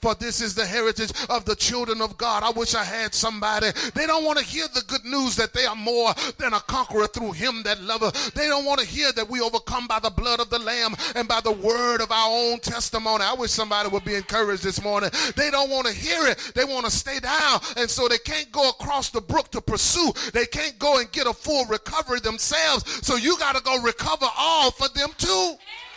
for this is the heritage of the children of God. I wish I had somebody. They don't want to hear the good news that they are more than a conqueror through him that loveth. They don't want to hear that we overcome by the blood of the Lamb and by the word of our own testimony. I wish somebody would be encouraged this morning. They don't want to hear it. They want to stay down, and so they can't go across the brook to pursue. They can't go and get a full recovery themselves, so you got to go recover all for them too.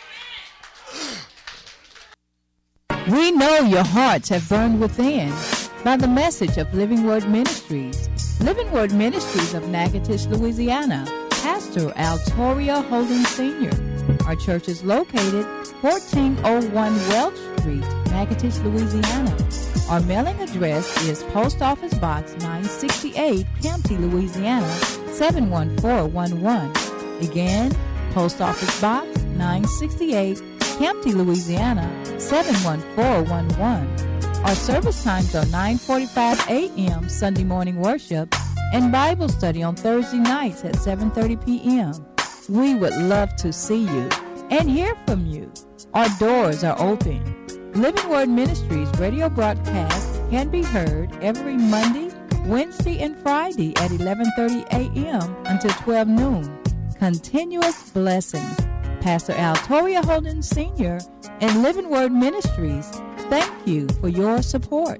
We know your hearts have burned within by the message of Living Word Ministries. Living Word Ministries of Natchitoches, Louisiana. Pastor Altoria Holden Sr. Our church is located 1401 Welch Street, Natchitoches, Louisiana. Our mailing address is Post Office Box 968, Campty, Louisiana 71411. Again, Post Office Box 968, Campty, Louisiana 71411. Our service times are 9:45 a.m. Sunday morning worship and Bible study on Thursday nights at 7:30 p.m. We would love to see you and hear from you. Our doors are open. Living Word Ministries radio broadcast can be heard every Monday, Wednesday, and Friday at 11:30 a.m. until 12 noon. Continuous blessings. Pastor Altoria Holden Sr. and Living Word Ministries, thank you for your support.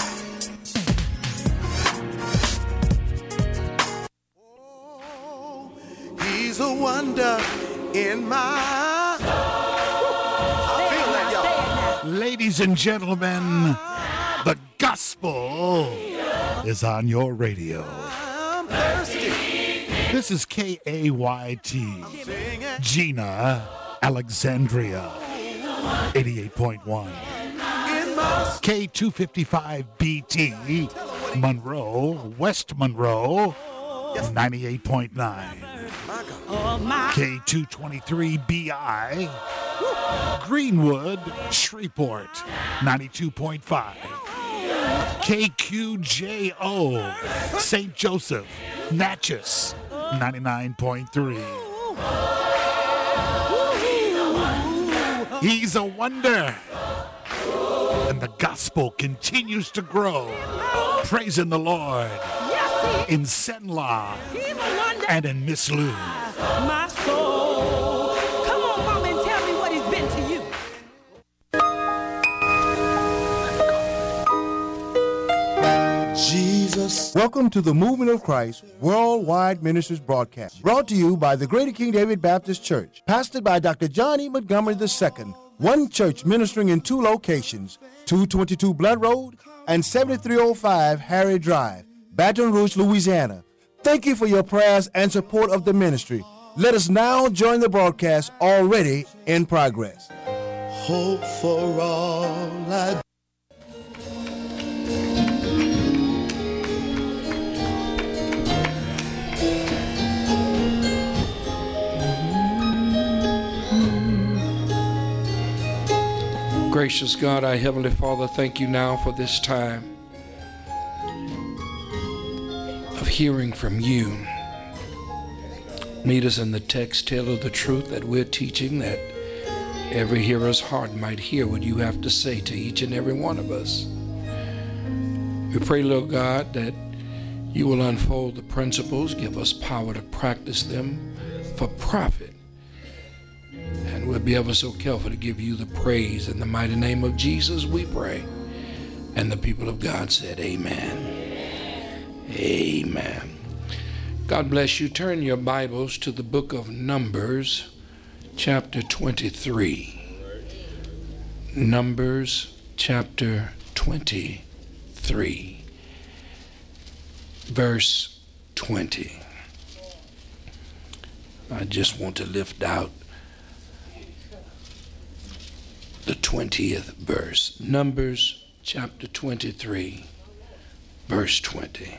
Oh, he's a wonder in my soul. I feel that, y'all. Ladies and gentlemen, the gospel is on your radio. I'm thirsty. This is KAYT, Gina, Alexandria, 88.1. K255BT, Monroe, West Monroe, 98.9. K223BI, Greenwood, Shreveport, 92.5. KQJO, St. Joseph, Natchez, 99.3. He's a wonder. And the gospel continues to grow. Praising the Lord in Senla and in Miss Lou. My soul. Come on, Mama, and tell me what he's been to you. Jesus. Welcome to the Movement of Christ Worldwide Ministries broadcast, brought to you by the Greater King David Baptist Church, pastored by Dr. John E. Montgomery II. One church ministering in two locations, 222 Blunt Road and 7305 Harry Drive, Baton Rouge, Louisiana. Thank you for your prayers and support of the ministry. Let us now join the broadcast already in progress. Hope for all I Gracious God, our Heavenly Father, thank you now for this time of hearing from you. Meet us in the text, tell of the truth that we're teaching, that every hearer's heart might hear what you have to say to each and every one of us. We pray, Lord God, that you will unfold the principles, give us power to practice them for profit. And we'll be ever so careful to give you the praise. In the mighty name of Jesus, we pray. And the people of God said, amen. Amen. God bless you. Turn your Bibles to the book of Numbers, chapter 23. Numbers, chapter 23, verse 20. I just want to lift out the 20th verse. Numbers chapter 23, verse 20.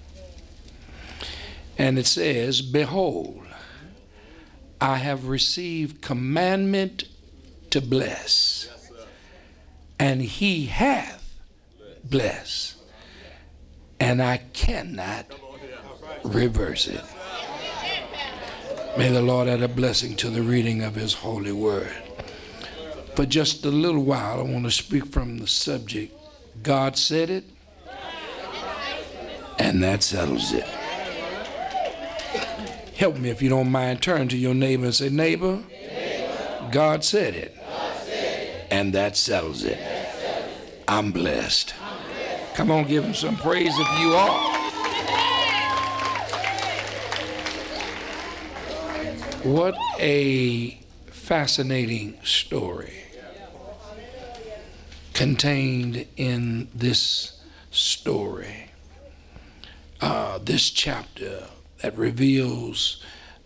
And it says, behold, I have received commandment to bless, and he hath blessed, and I cannot reverse it. May the Lord add a blessing to the reading of his holy word. For just a little while, I want to speak from the subject. God said it, and that settles it. Help me if you don't mind. Turn to your neighbor and say, neighbor, God said it, and that settles it. I'm blessed. Come on, give him some praise if you are. What a fascinating story contained in this story, this chapter that reveals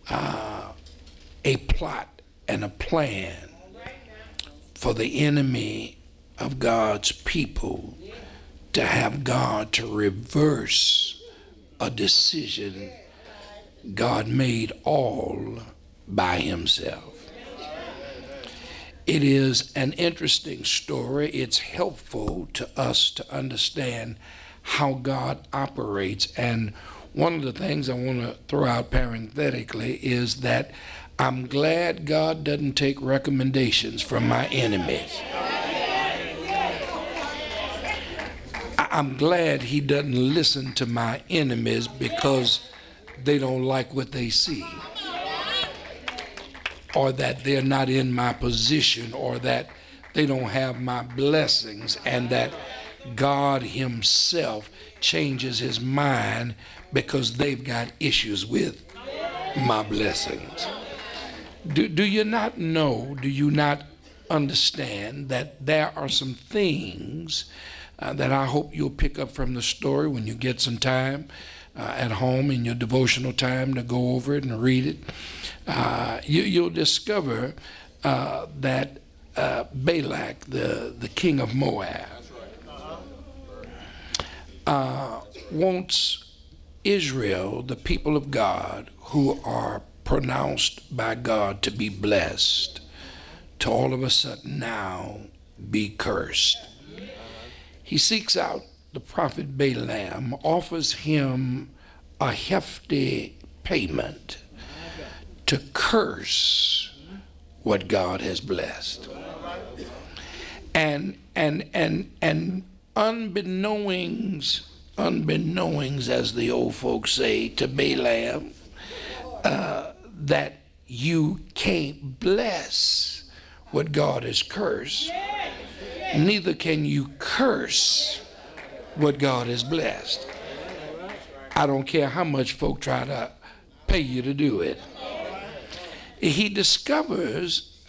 a plot and a plan for the enemy of God's people to have God to reverse a decision God made all by himself. It is an interesting story. It's helpful to us to understand how God operates. And one of the things I want to throw out parenthetically is that I'm glad God doesn't take recommendations from my enemies. I'm glad he doesn't listen to my enemies because they don't like what they see, or that they're not in my position, or that they don't have my blessings, and that God himself changes his mind because they've got issues with my blessings. Do you not know, do you not understand that there are some things that I hope you'll pick up from the story when you get some time at home in your devotional time to go over it and read it. You'll discover that Balak, the king of Moab, wants Israel, the people of God, who are pronounced by God to be blessed, to all of a sudden now be cursed. He seeks out the prophet Balaam, offers him a hefty payment to curse what God has blessed. And unbeknownst, as the old folks say, to Balaam, that you can't bless what God has cursed, neither can you curse what God has blessed. I don't care how much folk try to pay you to do it. He discovers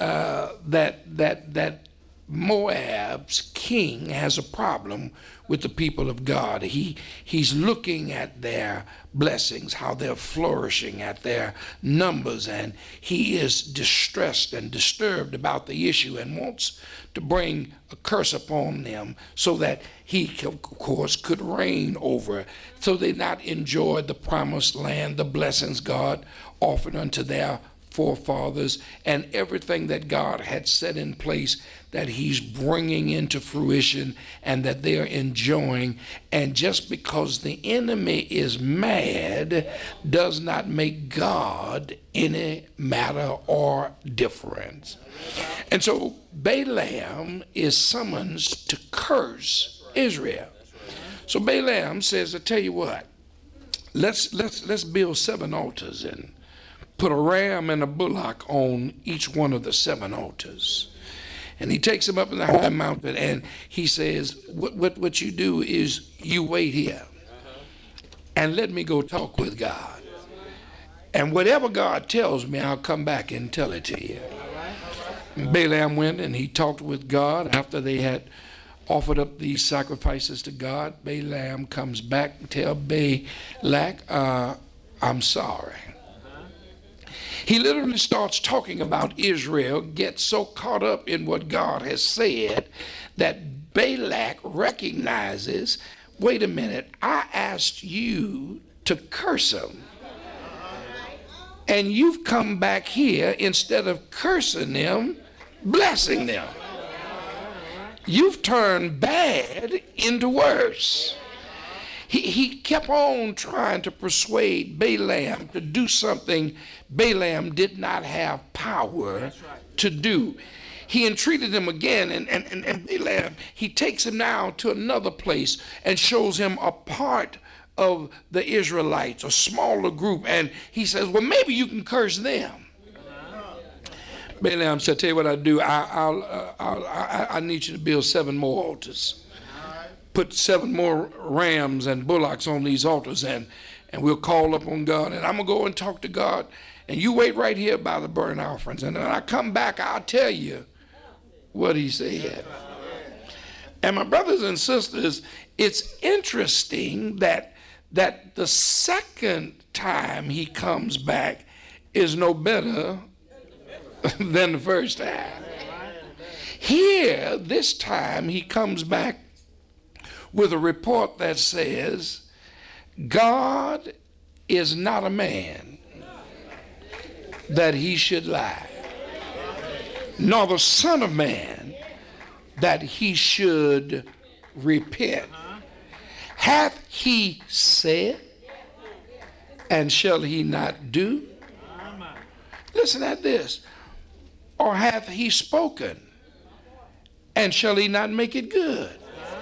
that Moab's king has a problem with the people of God. He's looking at their blessings, how they're flourishing, at their numbers, and he is distressed and disturbed about the issue and wants to bring a curse upon them so that he, of course, could reign over, so they not enjoy the promised land, the blessings God offered unto their forefathers, and everything that God had set in place that he's bringing into fruition and that they're enjoying. And just because the enemy is mad does not make God any matter or difference. And so Balaam is summoned to curse Israel. So Balaam says, I tell you what, let's build 7 altars and put a ram and a bullock on each one of the 7 altars. And he takes him up in the high mountain and he says, what you do is you wait here and let me go talk with God. And whatever God tells me, I'll come back and tell it to you. And Balaam went and he talked with God. After they had offered up these sacrifices to God, Balaam comes back and tells Balak, I'm sorry. He literally starts talking about Israel, gets so caught up in what God has said that Balak recognizes, wait a minute, I asked you to curse them. And you've come back here, instead of cursing them, blessing them. You've turned bad into worse. He kept on trying to persuade Balaam to do something Balaam did not have power to do. he entreated him again, and Balaam, he takes him now to another place and shows him a part of the Israelites, a smaller group, and he says, well, maybe you can curse them. Balaam said, tell you what I do, I need you to build 7 more altars. Put 7 more rams and bullocks on these altars, and we'll call up on God, and I'm going to go and talk to God, and you wait right here by the burnt offerings, and when I come back, I'll tell you what he said. And my brothers and sisters, it's interesting that the second time he comes back is no better than the first time. Here, this time, he comes back with a report that says, God is not a man that he should lie, nor the Son of Man that he should repent. Hath he said, and shall he not do? Listen at this. Or hath he spoken, and shall he not make it good?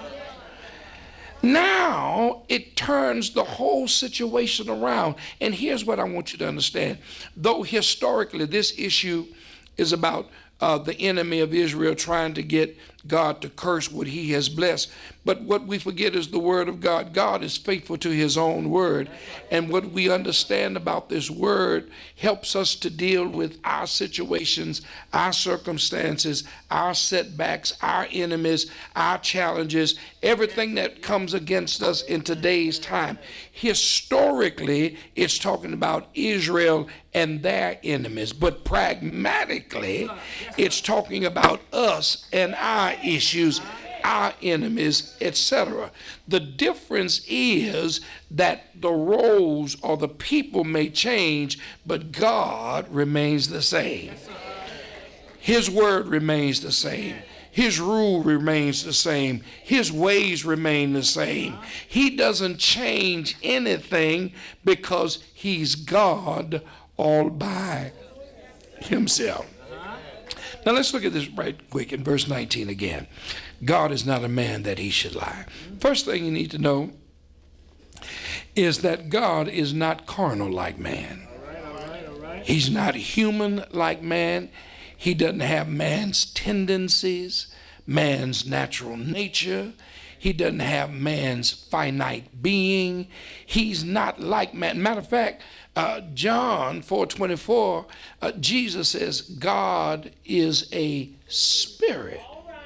Now it turns the whole situation around. And here's what I want you to understand. Though historically this issue is about the enemy of Israel trying to get God to curse what he has blessed, but what we forget is the word of God. God is faithful to his own word, and what we understand about this word helps us to deal with our situations, our circumstances, our setbacks, our enemies, our challenges, everything that comes against us in today's time. Historically, it's talking about Israel and their enemies, but pragmatically, it's talking about us and our issues, our enemies, etc. The difference is that the roles or the people may change, but God remains the same. His word remains the same. His rule remains the same. His ways remain the same. He doesn't change anything because he's God all by himself. Now let's look at this right quick in verse 19 again. God is not a man that he should lie. First thing you need to know is that God is not carnal like man. He's not human like man. He doesn't have man's tendencies, man's natural nature. He doesn't have man's finite being. He's not like man. Matter of fact, John 4:24, Jesus says God is a spirit.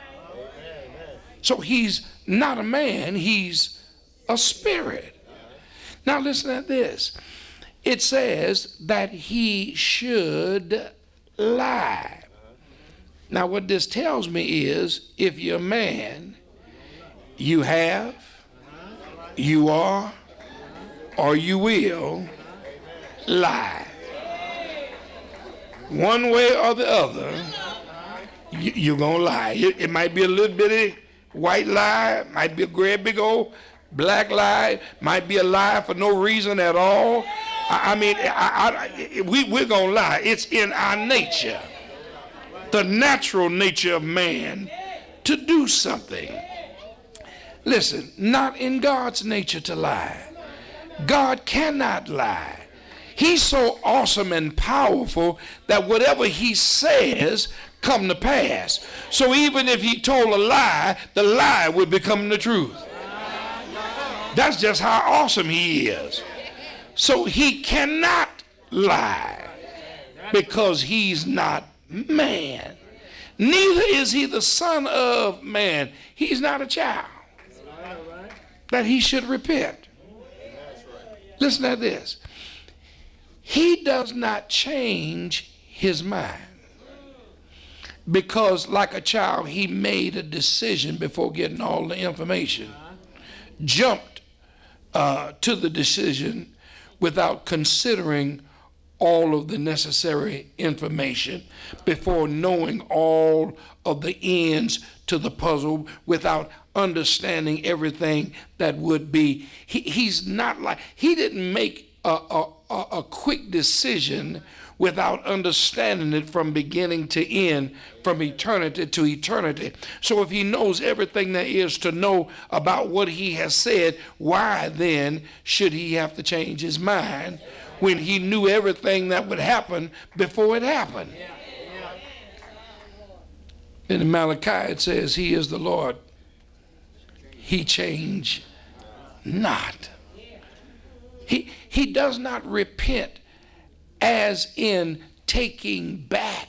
So he's not a man, he's a spirit. Now listen at this. It says that he should lie. Now what this tells me is, if you're a man, you have, you are, or you will lie. One way or the other, you're going to lie. It might be a little bitty white lie, might be a great big old black lie, might be a lie for no reason at all. We're going to lie. It's in our nature, the natural nature of man, to do something. Listen, not in God's nature to lie. God cannot lie. He's so awesome and powerful that whatever he says come to pass. So even if he told a lie, the lie would become the truth. That's just how awesome he is. So he cannot lie because he's not man. Neither is he the son of man. He's not a child that he should repent. Listen to this. He does not change his mind because, like a child, he made a decision before getting all the information, jumped to the decision without considering all of the necessary information, before knowing all of the ends to the puzzle, without understanding everything that would be. He's not like, he didn't make a quick decision without understanding it from beginning to end, from eternity to eternity. So if he knows everything there is to know about what he has said, why then should he have to change his mind when he knew everything that would happen before it happened? In Malachi it says, he is the Lord, he change not. He does not repent as in taking back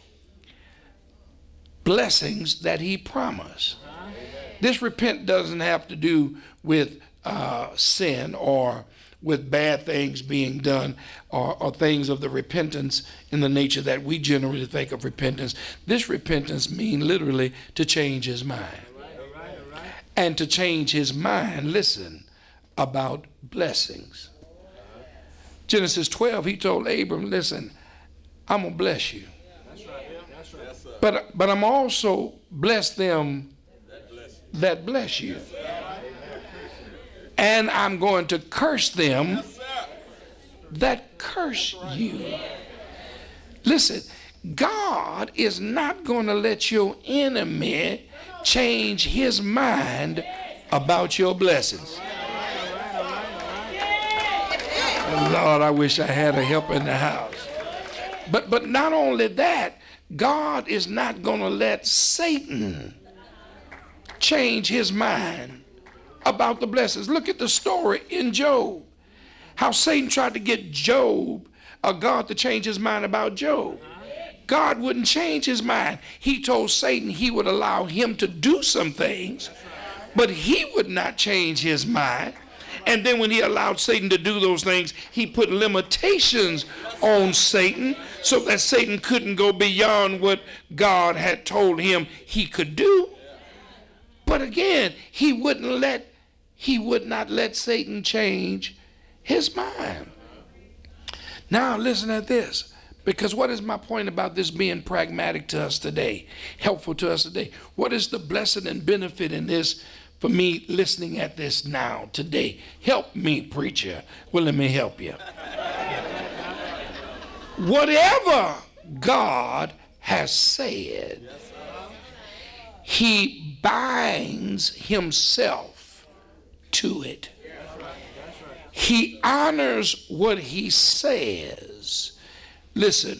blessings that he promised. This repent doesn't have to do with sin or with bad things being done or things of the repentance in the nature that we generally think of repentance. This repentance means literally to change his mind. And to change his mind, listen, about blessings. Genesis 12, he told Abram, listen, I'm going to bless you. But I'm also bless them that bless you. And I'm going to curse them that curse you. Listen, God is not going to let your enemy change his mind about your blessings. Lord, I wish I had a helper in the house. But not only that, God is not going to let Satan change his mind about the blessings. Look at the story in Job. How Satan tried to get God to change his mind about Job. God wouldn't change his mind. He told Satan he would allow him to do some things, but he would not change his mind. And then when he allowed Satan to do those things, he put limitations on Satan so that Satan couldn't go beyond what God had told him he could do. But again, he would not let Satan change his mind. Now listen at this, because what is my point about this being pragmatic to us today, helpful to us today? What is the blessing and benefit in this for me listening at this now, today? Help me, preacher. Well, let me help you. Whatever God has said, he binds himself to it. He honors what he says. Listen,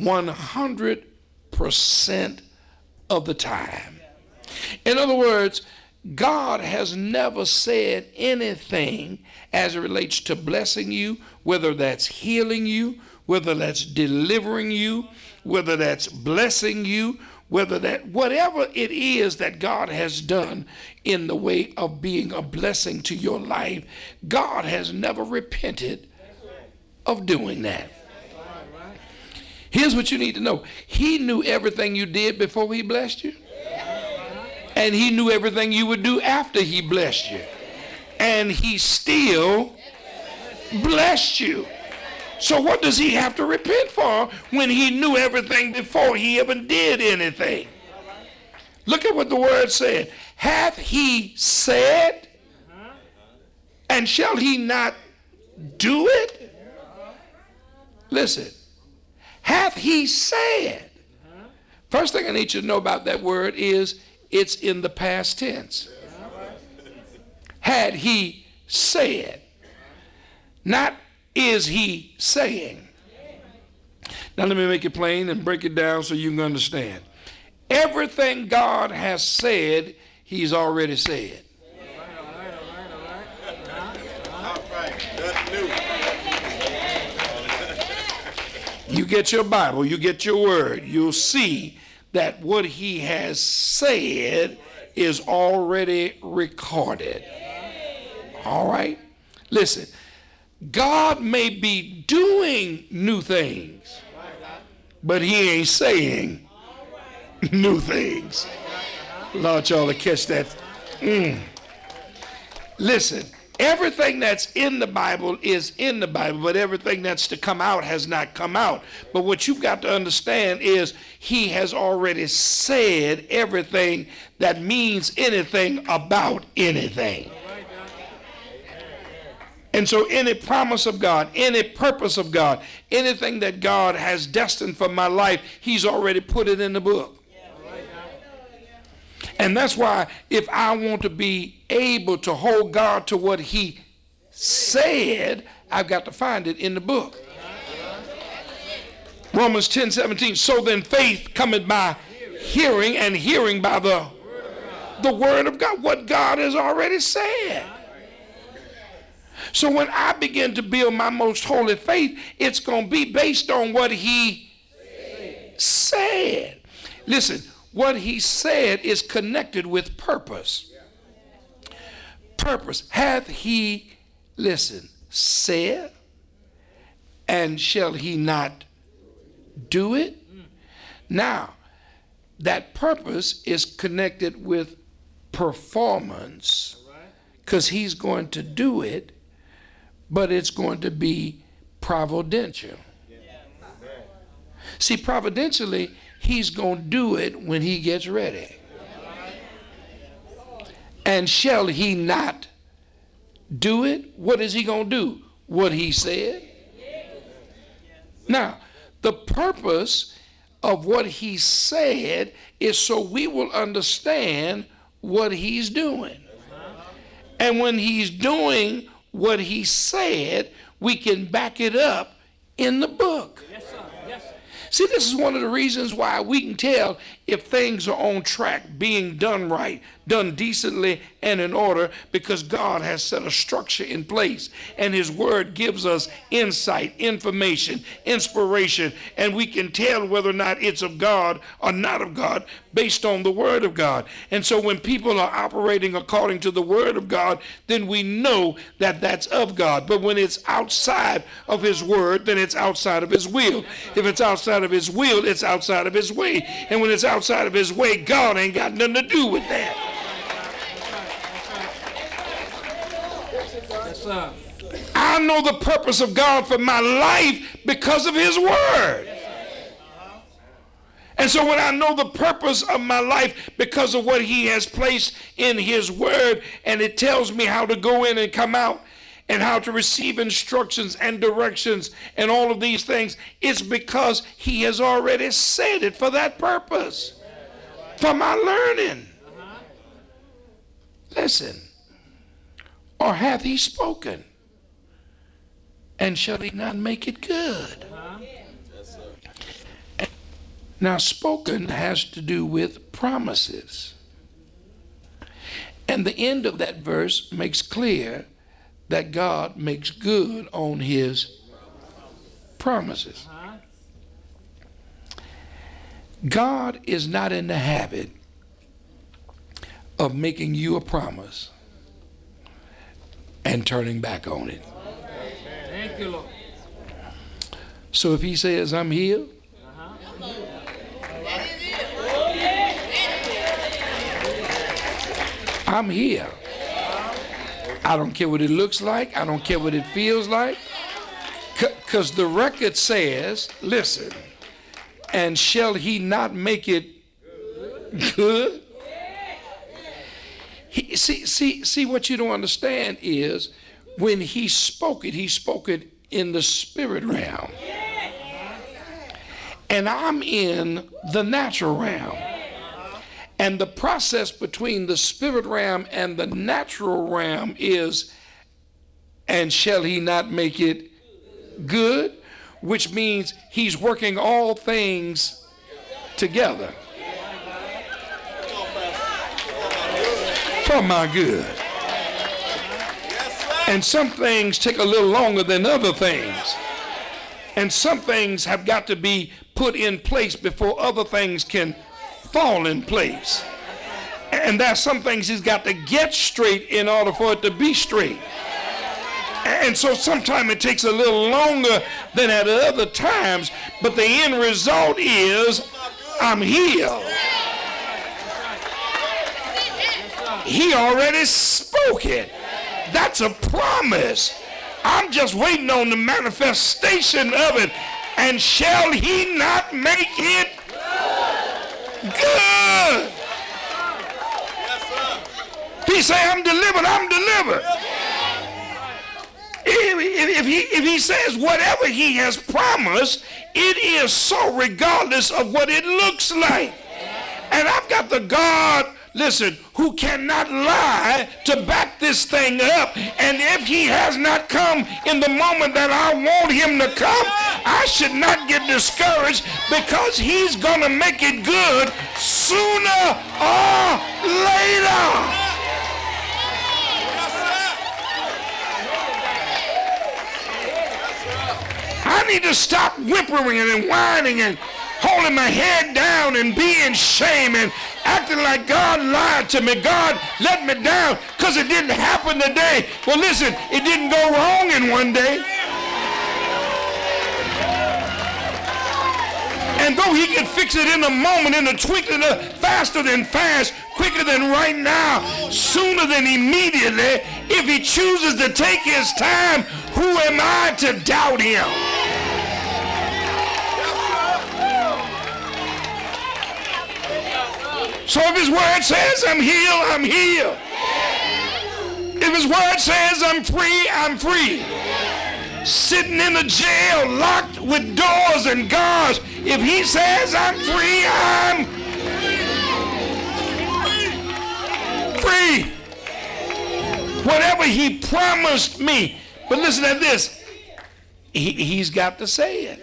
100% of the time. In other words, God has never said anything as it relates to blessing you, whether that's healing you, whether that's delivering you, whether that's blessing you, whatever it is that God has done in the way of being a blessing to your life, God has never repented of doing that. Here's what you need to know. He knew everything you did before he blessed you. And he knew everything you would do after he blessed you. And he still blessed you. So what does he have to repent for when he knew everything before he even did anything? Look at what the word said. Hath he said, and shall he not do it? Listen. Hath he said? First thing I need you to know about that word is it's in the past tense. Had he said, not is he saying. Now let me make it plain and break it down so you can understand. Everything God has said, he's already said. You get your Bible, you get your word, you'll see that what he has said is already recorded. All right? Listen, God may be doing new things, but he ain't saying new things. Lord, y'all will catch that. Listen, everything that's in the Bible is in the Bible, but everything that's to come out has not come out. But what you've got to understand is he has already said everything that means anything about anything. And so any promise of God, any purpose of God, anything that God has destined for my life, he's already put it in the book. And that's why if I want to be able to hold God to what he said, I've got to find it in the book. Romans 10:17. So then faith cometh by hearing, and hearing by the word of God, what God has already said. So when I begin to build my most holy faith, it's going to be based on what he said. Listen, what he said is connected with purpose. Purpose. Hath he, listen, said, and shall he not do it? Now, that purpose is connected with performance, because he's going to do it, but it's going to be providential. See, providentially, he's going to do it when he gets ready. And shall he not do it? What is he going to do? What he said. Now, the purpose of what he said is so we will understand what he's doing. And when he's doing what he said, we can back it up in the book. Yes, sir. Yes, sir. See, this is one of the reasons why we can tell if things are on track, being done right, done decently and in order, because God has set a structure in place, and his word gives us insight, information, inspiration, and we can tell whether or not it's of God or not of God based on the word of God. And so when people are operating according to the word of God, then we know that that's of God. But when it's outside of his word, then it's outside of his will. If it's outside of his will, it's outside of his way. And when it's outside of his way, God ain't got nothing to do with that. I know the purpose of God for my life because of his word. And so when I know the purpose of my life because of what he has placed in his word, and it tells me how to go in and come out and how to receive instructions and directions and all of these things, it's because he has already said it for that purpose, for my learning. Listen, or hath he spoken, and shall he not make it good? Now, spoken has to do with promises. And the end of that verse makes clear that God makes good on his promises. God is not in the habit of making you a promise and turning back on it. Thank you, Lord. So if he says, I'm healed, I'm here. I don't care what it looks like. I don't care what it feels like. Because the record says, listen, and shall he not make it good? See, what you don't understand is when he spoke it in the spirit realm. And I'm in the natural realm. And the process between the spirit realm and the natural realm is, and shall he not make it good? Which means he's working all things together for my good. And some things take a little longer than other things. And some things have got to be put in place before other things can fall in place. And there's some things he's got to get straight in order for it to be straight. And so sometimes it takes a little longer than at other times, but the end result is I'm healed. He already spoke it. That's a promise. I'm just waiting on the manifestation of it. And shall he not make it good? He say, I'm delivered, I'm delivered. if he says whatever he has promised, it is so regardless of what it looks like. And I've got the God, listen, who cannot lie to back this thing up. And if he has not come in the moment that I want him to come, I should not get discouraged, because he's going to make it good sooner or later. I need to stop whimpering and whining and holding my head down and being shame and acting like God lied to me. God let me down because it didn't happen today. Well, listen, it didn't go wrong in one day. And though he can fix it in a moment, in a twinkling, faster than fast, quicker than right now, sooner than immediately, if he chooses to take his time, who am I to doubt him? So if his word says I'm healed, I'm healed. If his word says I'm free, I'm free. Sitting in a jail locked with doors and guards, if he says I'm free, I'm free. Whatever he promised me. But listen to this. He's got to say it.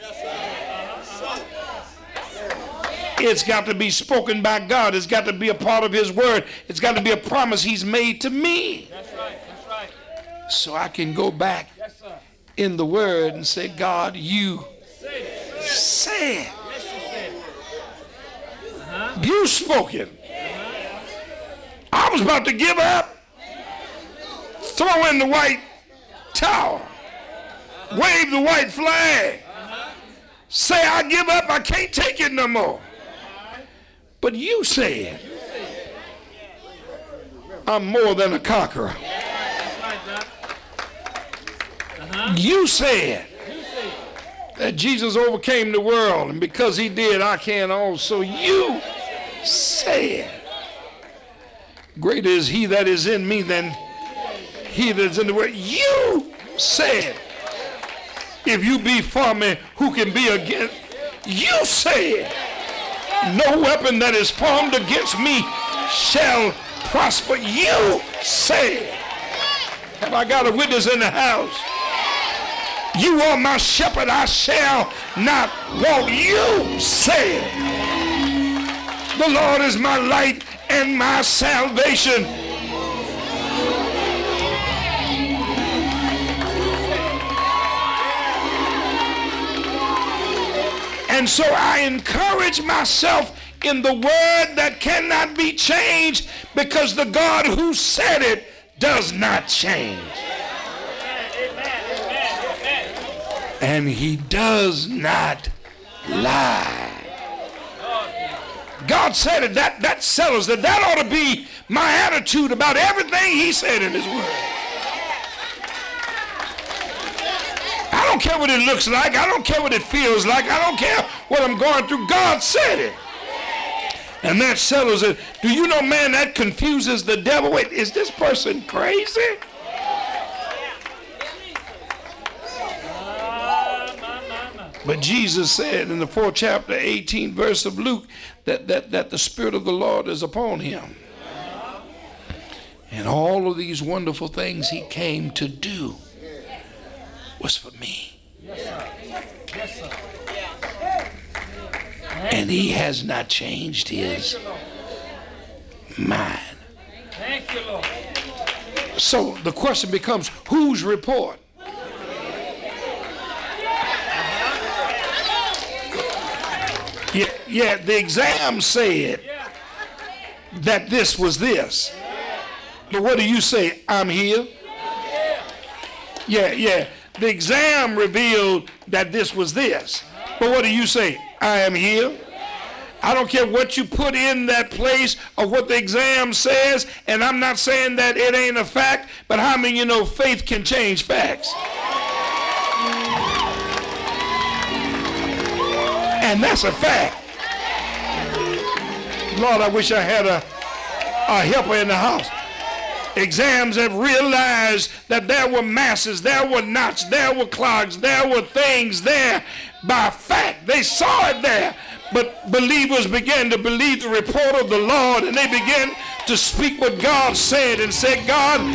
It's got to be spoken by God. It's got to be a part of his word. It's got to be a promise he's made to me. That's right. That's right. So I can go back in the word and say, God, you said. You spoke it. I was about to give up. Throw in the white towel. Wave the white flag. Say, I give up. I can't take it no more. But you said, I'm more than a conqueror. You said that Jesus overcame the world, and because he did, I can also. You said, greater is he that is in me than he that is in the world. You said, if you be for me, who can be against? You said, no weapon that is formed against me shall prosper. You said. Have I got a witness in the house? You are my shepherd, I shall not want. You said, the Lord is my light and my salvation. And so I encourage myself in the word that cannot be changed, because the God who said it does not change. And he does not lie. God said it. That settles it. That ought to be my attitude about everything he said in his word. I don't care what it looks like. I don't care what it feels like. I don't care what I'm going through. God said it. And that settles it. Do you know, man, that confuses the devil. Wait, is this person crazy? But Jesus said in the 4th chapter, 18th verse of Luke, that the Spirit of the Lord is upon him. And all of these wonderful things he came to do was for me. And he has not changed his mind. So the question becomes, whose report? Yeah, the exam said that this was this. But what do you say? I'm here. Yeah. The exam revealed that this was this. But what do you say? I am here. I don't care what you put in that place or what the exam says, and I'm not saying that it ain't a fact, but how many of you know faith can change facts? And that's a fact. Lord, I wish I had a helper in the house. Exams have realized that there were masses, there were knots, there were clogs, there were things there by fact. They saw it there. But believers began to believe the report of the Lord, and they began to speak what God said and said, God,